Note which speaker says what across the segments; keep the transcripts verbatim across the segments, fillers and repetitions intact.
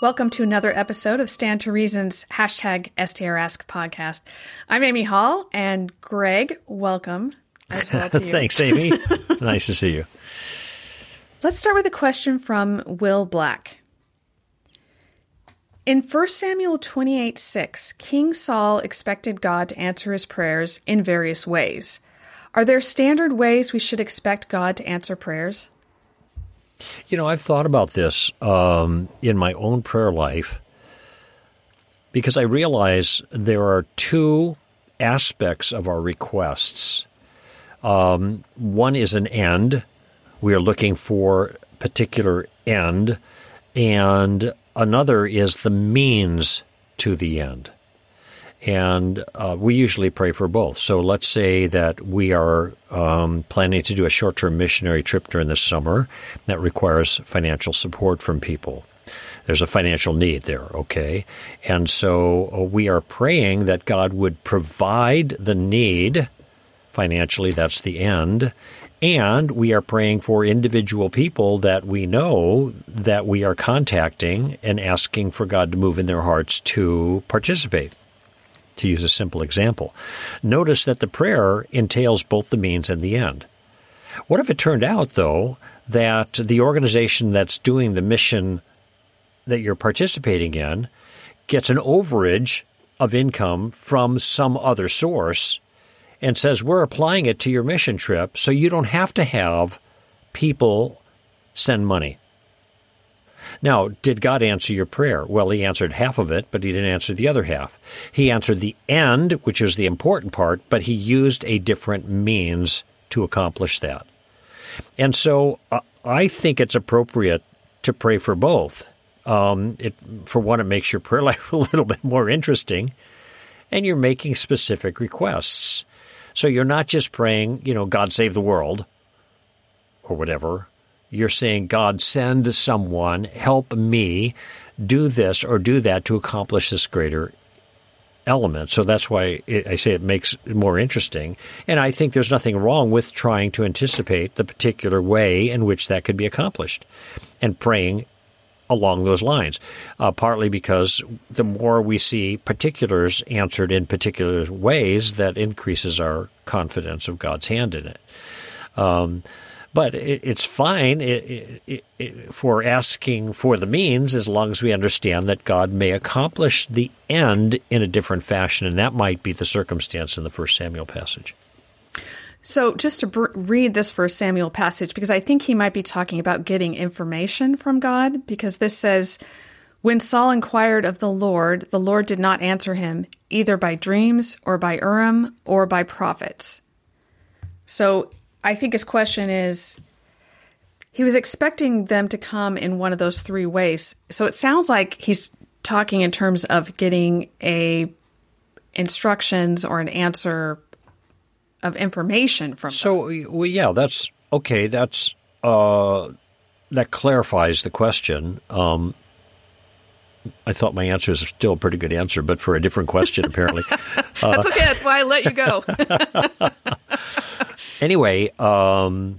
Speaker 1: Welcome to another episode of Stand to Reason's hashtag S T R Ask podcast. I'm Amy Hall, and Greg, welcome as well to you.
Speaker 2: Thanks, Amy. Nice to see you.
Speaker 1: Let's start with a question from Will Black. In First Samuel twenty-eight six, King Saul expected God to answer his prayers in various ways. Are there standard ways we should expect God to answer prayers?
Speaker 2: You know, I've thought about this um, in my own prayer life because I realize there are two aspects of our requests. Um, one is an end. We are looking for a particular end. And another is the means to the end. And uh, we usually pray for both. So let's say that we are um, planning to do a short-term missionary trip during the summer that requires financial support from people. There's a financial need there, okay? And so uh, we are praying that God would provide the need financially. That's the end. And we are praying for individual people that we know that we are contacting and asking for God to move in their hearts to participate. To use a simple example, notice that the prayer entails both the means and the end. What if it turned out, though, that the organization that's doing the mission that you're participating in gets an overage of income from some other source and says, we're applying it to your mission trip so you don't have to have people send money? Now, did God answer your prayer? Well, he answered half of it, but he didn't answer the other half. He answered the end, which is the important part, but he used a different means to accomplish that. And so uh, I think it's appropriate to pray for both. Um, it, for one, it makes your prayer life a little bit more interesting, and you're making specific requests. So you're not just praying, you know, God save the world or whatever. You're saying, God, send someone, help me do this or do that to accomplish this greater element. So that's why it, I say it makes it more interesting. And I think there's nothing wrong with trying to anticipate the particular way in which that could be accomplished and praying along those lines, uh, partly because the more we see particulars answered in particular ways, that increases our confidence of God's hand in it. Um But it, it's fine it, it, it, for asking for the means as long as we understand that God may accomplish the end in a different fashion, and that might be the circumstance in the First Samuel passage.
Speaker 1: So just to br- read this First Samuel passage, because I think he might be talking about getting information from God, because this says, when Saul inquired of the Lord, the Lord did not answer him, either by dreams or by Urim or by prophets. So I think his question is, he was expecting them to come in one of those three ways. So it sounds like he's talking in terms of getting a instructions or an answer of information from
Speaker 2: so,
Speaker 1: them.
Speaker 2: well, yeah, that's okay. That's uh, that clarifies the question. Um, I thought my answer is still a pretty good answer, but for a different question, apparently.
Speaker 1: That's uh, okay. That's why I let you go.
Speaker 2: Anyway, um,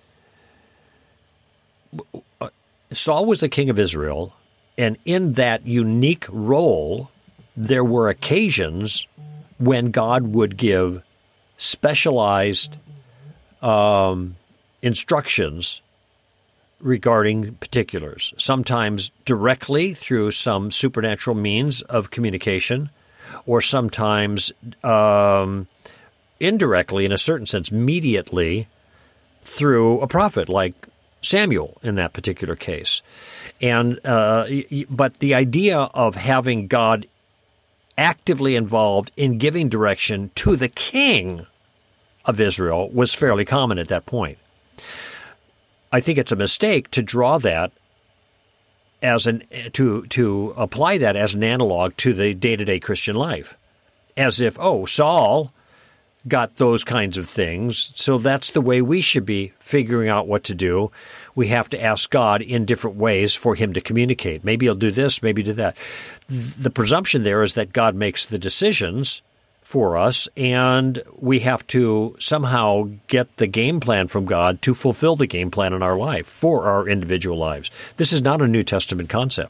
Speaker 2: Saul was the king of Israel, and in that unique role, there were occasions when God would give specialized um, instructions regarding particulars, sometimes directly through some supernatural means of communication, or sometimes um, indirectly, in a certain sense, mediately through a prophet like Samuel in that particular case. And uh, but the idea of having God actively involved in giving direction to the king of Israel was fairly common at that point. I think it's a mistake to draw that as an to to apply that as an analog to the day-to-day Christian life, as if, oh, Saul got those kinds of things, so that's the way we should be figuring out what to do. We have to ask God in different ways for him to communicate. Maybe he'll do this, maybe do that. The presumption there is that God makes the decisions for us, and we have to somehow get the game plan from God to fulfill the game plan in our life, for our individual lives. This is not a New Testament concept.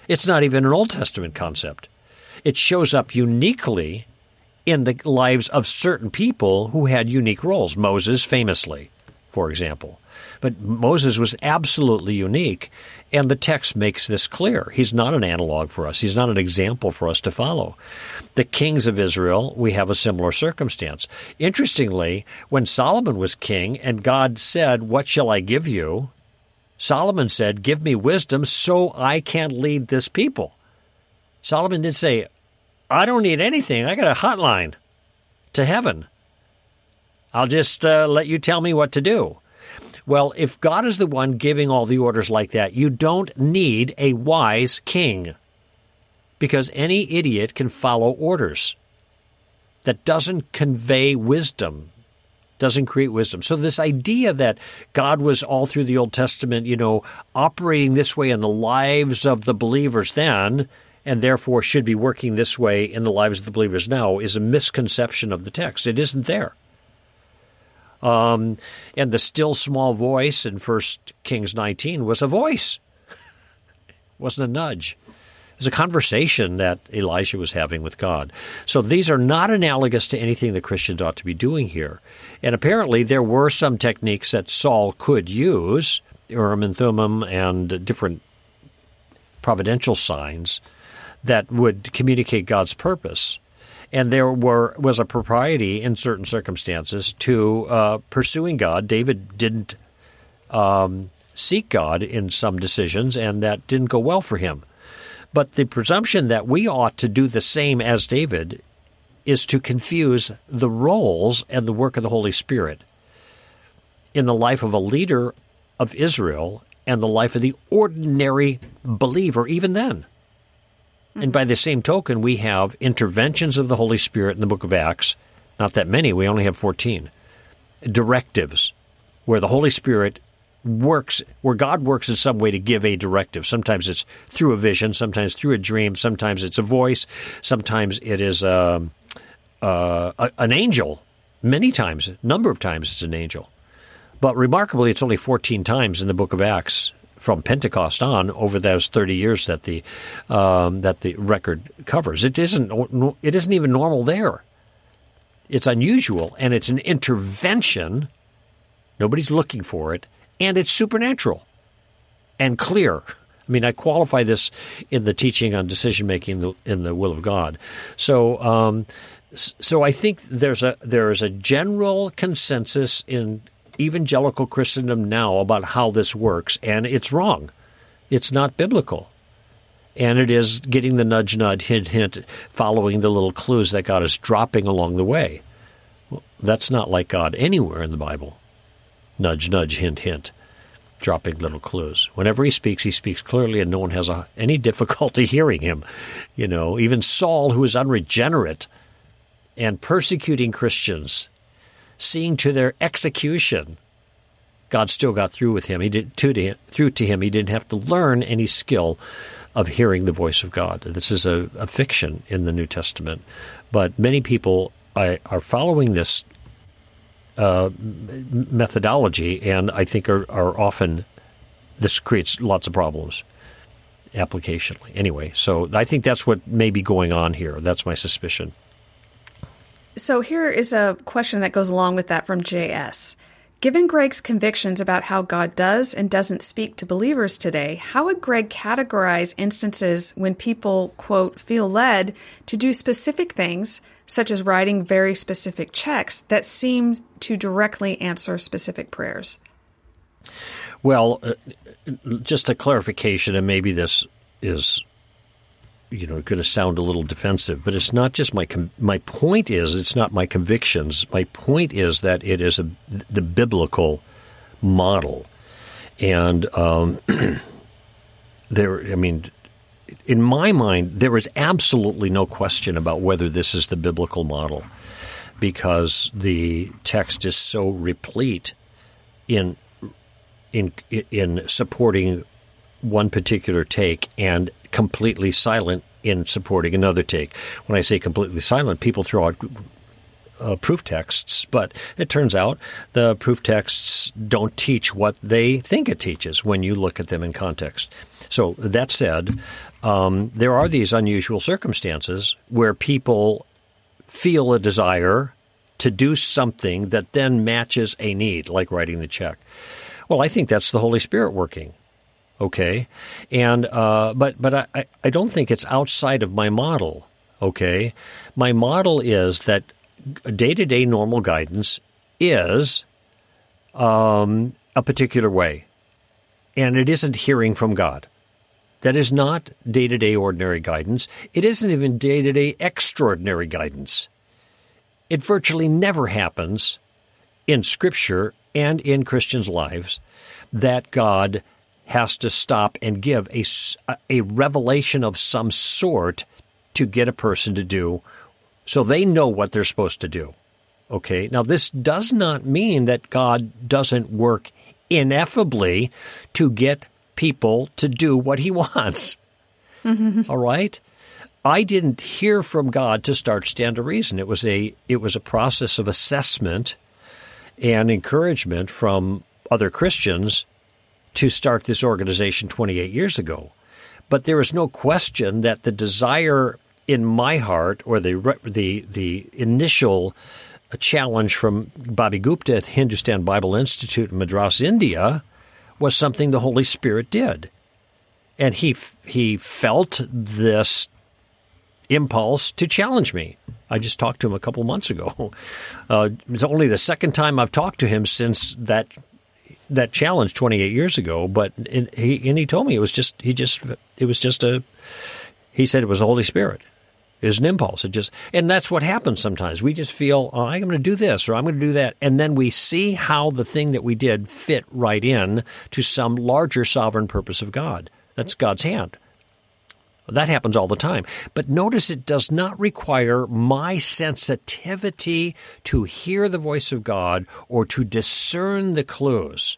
Speaker 2: It's not even an Old Testament concept. It shows up uniquely in the lives of certain people who had unique roles. Moses, famously, for example. But Moses was absolutely unique, and the text makes this clear. He's not an analog for us. He's not an example for us to follow. The kings of Israel, we have a similar circumstance. Interestingly, when Solomon was king and God said, "What shall I give you?" Solomon said, "Give me wisdom so I can lead this people." Solomon didn't say, "I don't need anything. I got a hotline to heaven. I'll just uh, let you tell me what to do." Well, if God is the one giving all the orders like that, you don't need a wise king, because any idiot can follow orders. That doesn't convey wisdom, doesn't create wisdom. So this idea that God was all through the Old Testament, you know, operating this way in the lives of the believers then, and therefore should be working this way in the lives of the believers now, is a misconception of the text. It isn't there. Um, and the still small voice in First Kings nineteen was a voice. It wasn't a nudge. It was a conversation that Elijah was having with God. So these are not analogous to anything that Christians ought to be doing here. And apparently there were some techniques that Saul could use, Urim and Thummim and different providential signs, that would communicate God's purpose. And there were was a propriety in certain circumstances to uh, pursuing God. David didn't um, seek God in some decisions, and that didn't go well for him. But the presumption that we ought to do the same as David is to confuse the roles and the work of the Holy Spirit in the life of a leader of Israel and the life of the ordinary believer, even then. And by the same token, we have interventions of the Holy Spirit in the book of Acts. Not that many, we only have fourteen. Directives, where the Holy Spirit works, where God works in some way to give a directive. Sometimes it's through a vision, sometimes through a dream, sometimes it's a voice, sometimes it is a, a, a, an angel. Many times, a number of times it's an angel. But remarkably, it's only fourteen times in the book of Acts from Pentecost on, over those thirty years that the um, that the record covers. It isn't it isn't even normal there. It's unusual, and it's an intervention. Nobody's looking for it, and it's supernatural and clear. I mean, I qualify this in the teaching on decision-making in the, in the will of God. So, um, so I think there's a there is a general consensus in evangelical Christendom now about how this works, and it's wrong. It's not biblical. And it is getting the nudge, nudge, hint, hint, following the little clues that God is dropping along the way. Well, that's not like God anywhere in the Bible. Nudge, nudge, hint, hint, dropping little clues. Whenever he speaks, he speaks clearly, and no one has a, any difficulty hearing him. You know, even Saul, who is unregenerate and persecuting Christians, seeing to their execution, God still got through with him. He did to, to through to him. He didn't have to learn any skill of hearing the voice of God. This is a, a fiction in the New Testament, but many people are, are following this uh, methodology, and I think are, are often this creates lots of problems applicationally. Anyway, so I think that's what may be going on here. That's my suspicion.
Speaker 1: So here is a question that goes along with that from J S. Given Greg's convictions about how God does and doesn't speak to believers today, how would Greg categorize instances when people, quote, feel led to do specific things, such as writing very specific checks that seem to directly answer specific prayers?
Speaker 2: Well, uh, just a clarification, and maybe this is you know, going to sound a little defensive, but it's not just my com- my point is it's not my convictions. My point is that it is a, the biblical model, and um, there. I mean, in my mind, there is absolutely no question about whether this is the biblical model, because the text is so replete in in in supporting one particular take and completely silent in supporting another take. When I say completely silent, people throw out uh, proof texts, but it turns out the proof texts don't teach what they think it teaches when you look at them in context. So that said, um, there are these unusual circumstances where people feel a desire to do something that then matches a need, like writing the check. Well, I think that's the Holy Spirit working. Okay, and uh, but but I, I don't think it's outside of my model. Okay, my model is that day-to-day normal guidance is um, a particular way, and it isn't hearing from God. That is not day-to-day ordinary guidance. It isn't even day-to-day extraordinary guidance. It virtually never happens in Scripture and in Christians' lives that God has to stop and give a, a revelation of some sort to get a person to do so they know what they're supposed to do. Okay? Now, this does not mean that God doesn't work ineffably to get people to do what he wants. Mm-hmm. All right? I didn't hear from God to start Stand to Reason. It was a it was a process of assessment and encouragement from other Christians to start this organization twenty-eight years ago. But there is no question that the desire in my heart, or the the the initial challenge from Bobby Gupta at Hindustan Bible Institute in Madras, India, was something the Holy Spirit did. And he he felt this impulse to challenge me. I just talked to him a couple months ago. Uh, it's only the second time I've talked to him since that that challenge twenty-eight years ago. But in, he and he told me it was just he just it was just a he said it was the Holy Spirit. It was an impulse. It just and that's what happens sometimes. We just feel oh, I'm going to do this or I'm going to do that, and then we see how the thing that we did fit right in to some larger sovereign purpose of God. That's God's hand. That happens all the time. But notice it does not require my sensitivity to hear the voice of God or to discern the clues.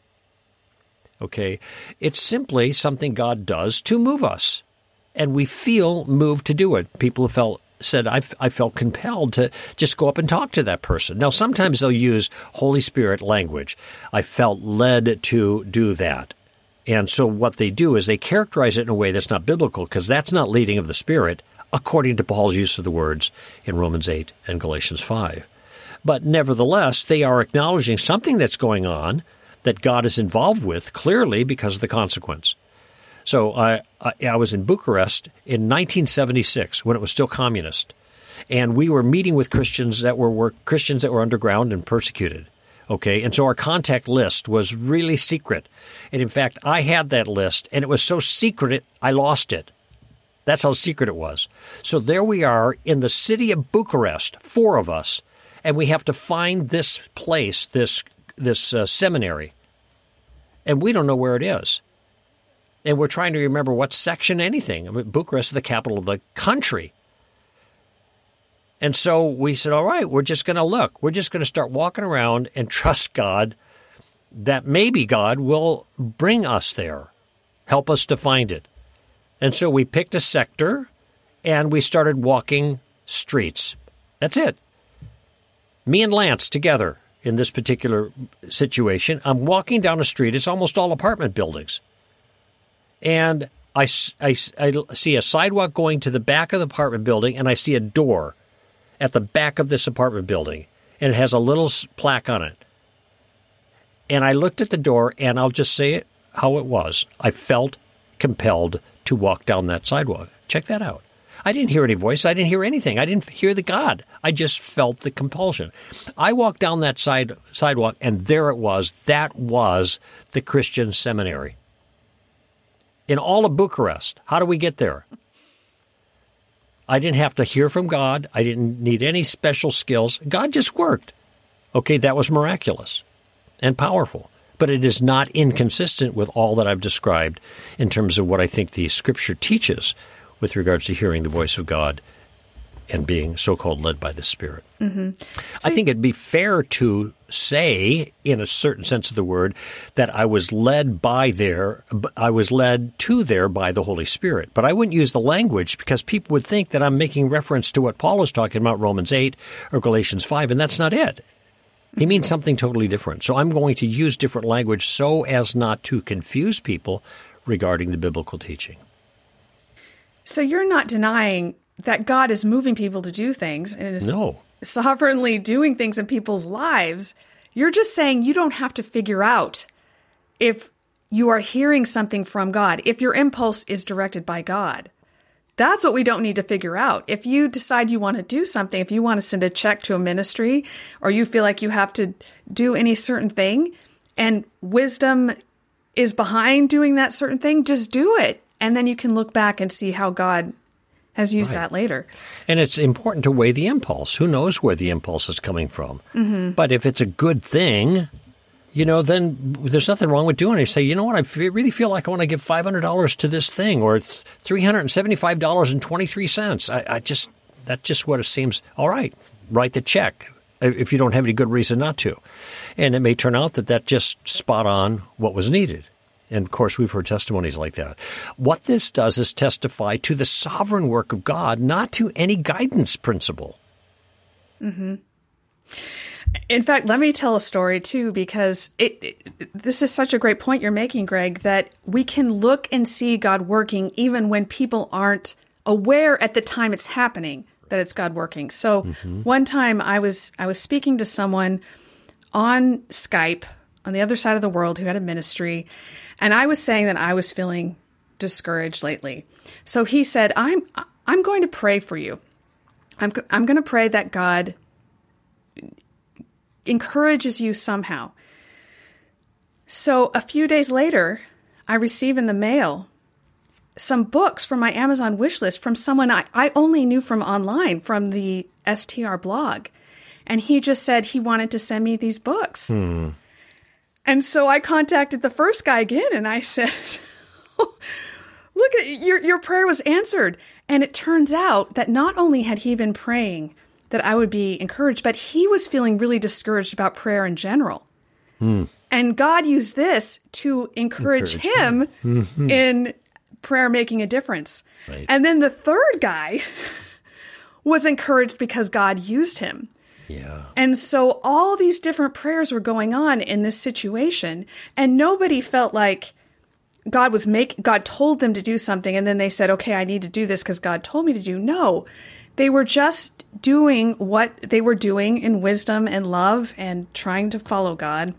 Speaker 2: Okay? It's simply something God does to move us. And we feel moved to do it. People have felt said, I, I felt compelled to just go up and talk to that person. Now, sometimes they'll use Holy Spirit language. I felt led to do that. And so what they do is they characterize it in a way that's not biblical, because that's not leading of the Spirit, according to Paul's use of the words in Romans eight and Galatians five. But nevertheless, they are acknowledging something that's going on that God is involved with, clearly because of the consequence. So I, I, I was in Bucharest in nineteen seventy-six, when it was still communist, and we were meeting with Christians that were, were Christians that were underground and persecuted. Okay, and so our contact list was really secret. And in fact, I had that list, and it was so secret, I lost it. That's how secret it was. So there we are in the city of Bucharest, four of us, and we have to find this place, this this uh, seminary, and we don't know where it is. And we're trying to remember what section, anything. I mean, Bucharest is the capital of the country. And so we said, all right, we're just going to look. We're just going to start walking around and trust God that maybe God will bring us there, help us to find it. And so we picked a sector and we started walking streets. That's it. Me and Lance together in this particular situation. I'm walking down a street. It's almost all apartment buildings. And I, I, I see a sidewalk going to the back of the apartment building, and I see a door at the back of this apartment building, and it has a little plaque on it. And I looked at the door, and I'll just say it how it was. I felt compelled to walk down that sidewalk. Check that out. I didn't hear any voice. I didn't hear anything. I didn't hear the God. I just felt the compulsion. I walked down that side sidewalk, and there it was. That was the Christian seminary. In all of Bucharest. How do we get there? I didn't have to hear from God. I didn't need any special skills. God just worked. Okay, that was miraculous and powerful. But it is not inconsistent with all that I've described in terms of what I think the Scripture teaches with regards to hearing the voice of God and being so-called led by the Spirit.
Speaker 1: Mm-hmm. So
Speaker 2: I think it'd be fair to say, in a certain sense of the word, that I was led by there, I was led to there by the Holy Spirit. But I wouldn't use the language because people would think that I'm making reference to what Paul is talking about, Romans eight or Galatians five, and that's not it. He means something totally different. So I'm going to use different language so as not to confuse people regarding the biblical teaching.
Speaker 1: So you're not denying that God is moving people to do things and is
Speaker 2: No.
Speaker 1: sovereignly doing things in people's lives. You're just saying you don't have to figure out if you are hearing something from God, if your impulse is directed by God. That's what we don't need to figure out. If you decide you want to do something, if you want to send a check to a ministry, or you feel like you have to do any certain thing, and wisdom is behind doing that certain thing, just do it. And then you can look back and see how God has used
Speaker 2: Right.
Speaker 1: that later.
Speaker 2: And it's important to weigh the impulse. Who knows where the impulse is coming from? Mm-hmm. But if it's a good thing, you know, then there's nothing wrong with doing it. You say, you know what, I f- really feel like I want to give five hundred dollars to this thing, or three hundred seventy-five dollars and twenty-three cents. I, I just, that's just what it seems. All right, write the check if you don't have any good reason not to. And it may turn out that that just spot on what was needed. And, of course, we've heard testimonies like that. What this does is testify to the sovereign work of God, not to any guidance principle.
Speaker 1: Mm-hmm. In fact, let me tell a story, too, because it, it, this is such a great point you're making, Greg, that we can look and see God working even when people aren't aware at the time it's happening that it's God working. So mm-hmm. one time I was I was speaking to someone on Skype on the other side of the world who had a ministry, and I was saying that I was feeling discouraged lately. So he said, I'm I'm going to pray for you. I'm I'm going to pray that God encourages you somehow. So a few days later, I receive in the mail some books from my Amazon wish list from someone I, I only knew from online, from the S T R blog. And he just said he wanted to send me these books.
Speaker 2: Hmm.
Speaker 1: And so I contacted the first guy again and I said, look, at your your prayer was answered. And it turns out that not only had he been praying that I would be encouraged, but he was feeling really discouraged about prayer in general.
Speaker 2: Hmm.
Speaker 1: And God used this to encourage, encourage him, him. Mm-hmm. in prayer making a difference.
Speaker 2: Right.
Speaker 1: And then the third guy was encouraged because God used him.
Speaker 2: Yeah.
Speaker 1: And so all these different prayers were going on in this situation, and nobody felt like God was make God told them to do something, and then they said, okay, I need to do this because God told me to do. No, they were just doing what they were doing in wisdom and love and trying to follow God.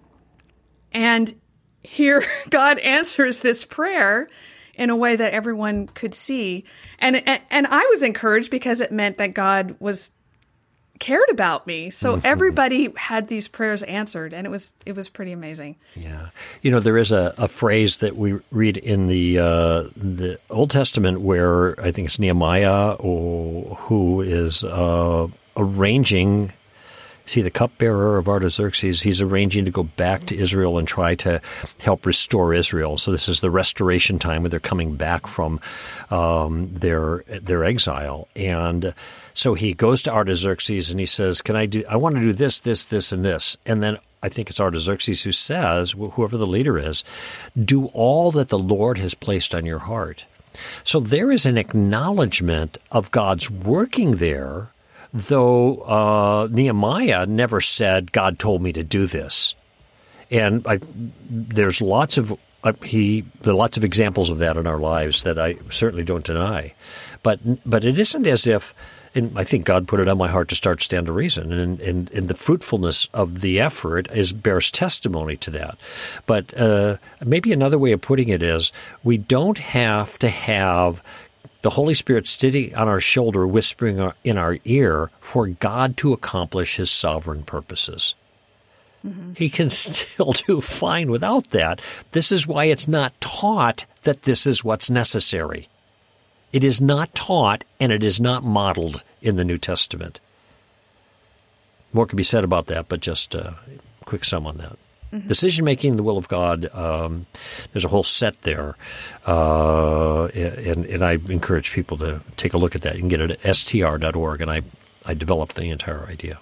Speaker 1: And here God answers this prayer in a way that everyone could see. And, and, and I was encouraged because it meant that God was cared about me. So mm-hmm. everybody had these prayers answered, and it was it was pretty amazing.
Speaker 2: Yeah. You know, there is a, a phrase that we read in the uh, the Old Testament where I think it's Nehemiah or who is uh, arranging, see, the cupbearer of Artaxerxes, he's arranging to go back to Israel and try to help restore Israel. So this is the restoration time where they're coming back from um, their their exile. And so he goes to Artaxerxes and he says, "Can I do? I want to do this, this, this, and this." And then I think it's Artaxerxes who says, whoever the leader is, "Do all that the Lord has placed on your heart." So there is an acknowledgement of God's working there, though uh, Nehemiah never said, "God told me to do this." And I, there's lots of uh, he there are lots of examples of that in our lives that I certainly don't deny. But but it isn't as if. And I think God put it on my heart to start Stand to Reason, and, and, and the fruitfulness of the effort is bears testimony to that. But uh, maybe another way of putting it is we don't have to have the Holy Spirit sitting on our shoulder, whispering in our ear for God to accomplish His sovereign purposes. Mm-hmm. He can still do fine without that. This is why it's not taught that this is what's necessary. It is not taught, and it is not modeled in the New Testament. More can be said about that, but just a quick sum on that. Mm-hmm. Decision-making in the will of God, um, there's a whole set there. Uh, and, and I encourage people to take a look at that. You can get it at S T R dot org, and I, I developed the entire idea.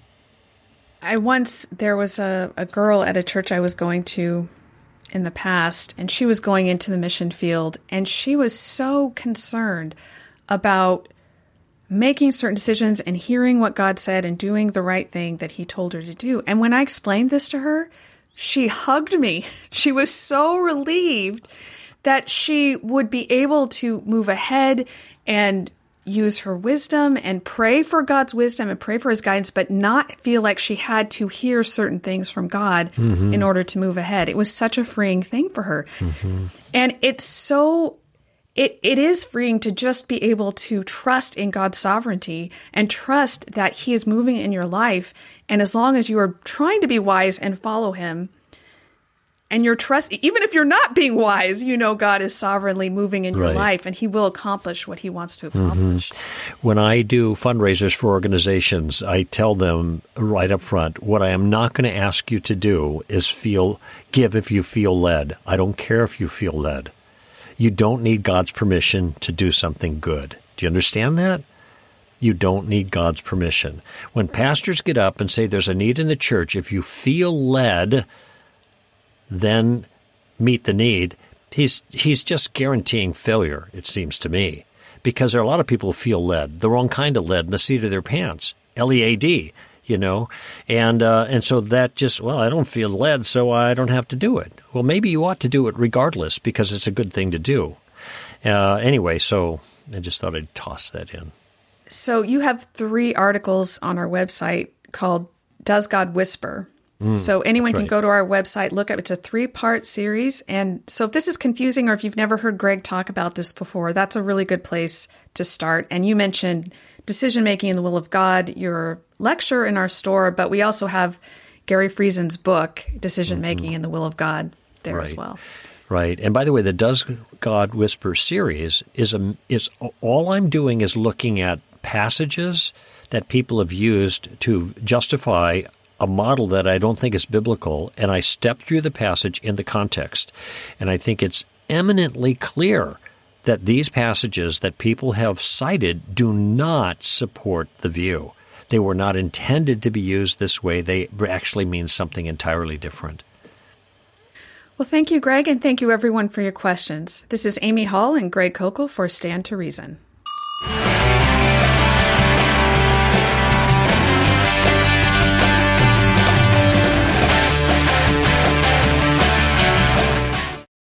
Speaker 1: I once, there was a, a girl at a church I was going to in the past, and she was going into the mission field, and she was so concerned about making certain decisions and hearing what God said and doing the right thing that he told her to do. And when I explained this to her, she hugged me. She was so relieved that she would be able to move ahead and use her wisdom and pray for God's wisdom and pray for his guidance, but not feel like she had to hear certain things from God mm-hmm. in order to move ahead. It was such a freeing thing for her. Mm-hmm. And it's so, it, it is freeing to just be able to trust in God's sovereignty and trust that he is moving in your life. And as long as you are trying to be wise and follow him, and your trust, even if you're not being wise, you know God is sovereignly moving in your right. life, and he will accomplish what he wants to accomplish.
Speaker 2: Mm-hmm. When I do fundraisers for organizations, I tell them right up front, what I am not going to ask you to do is feel give if you feel led. I don't care if you feel led. You don't need God's permission to do something good. Do you understand that? You don't need God's permission. When pastors get up and say there's a need in the church, if you feel led, then meet the need, he's he's just guaranteeing failure, it seems to me, because there are a lot of people who feel led, the wrong kind of led in the seat of their pants, L E A D, you know, and uh, and so that just, well, I don't feel led, so I don't have to do it. Well, maybe you ought to do it regardless, because it's a good thing to do. Uh, anyway, so I just thought I'd toss that in.
Speaker 1: So you have three articles on our website called Does God Whisper? Mm, so anyone can right. go to our website, look up. It's a three-part series. And so if this is confusing or if you've never heard Greg talk about this before, that's a really good place to start. And you mentioned decision-making in the will of God, your lecture in our store, but we also have Gary Friesen's book, Decision-Making mm-hmm. in the Will of God, there
Speaker 2: right.
Speaker 1: as well.
Speaker 2: Right. And by the way, the Does God Whisper series is a, is all I'm doing is looking at passages that people have used to justify a model that I don't think is biblical, and I step through the passage in the context. And I think it's eminently clear that these passages that people have cited do not support the view. They were not intended to be used this way. They actually mean something entirely different.
Speaker 1: Well, thank you, Greg, and thank you, everyone, for your questions. This is Amy Hall and Greg Kokel for Stand to Reason.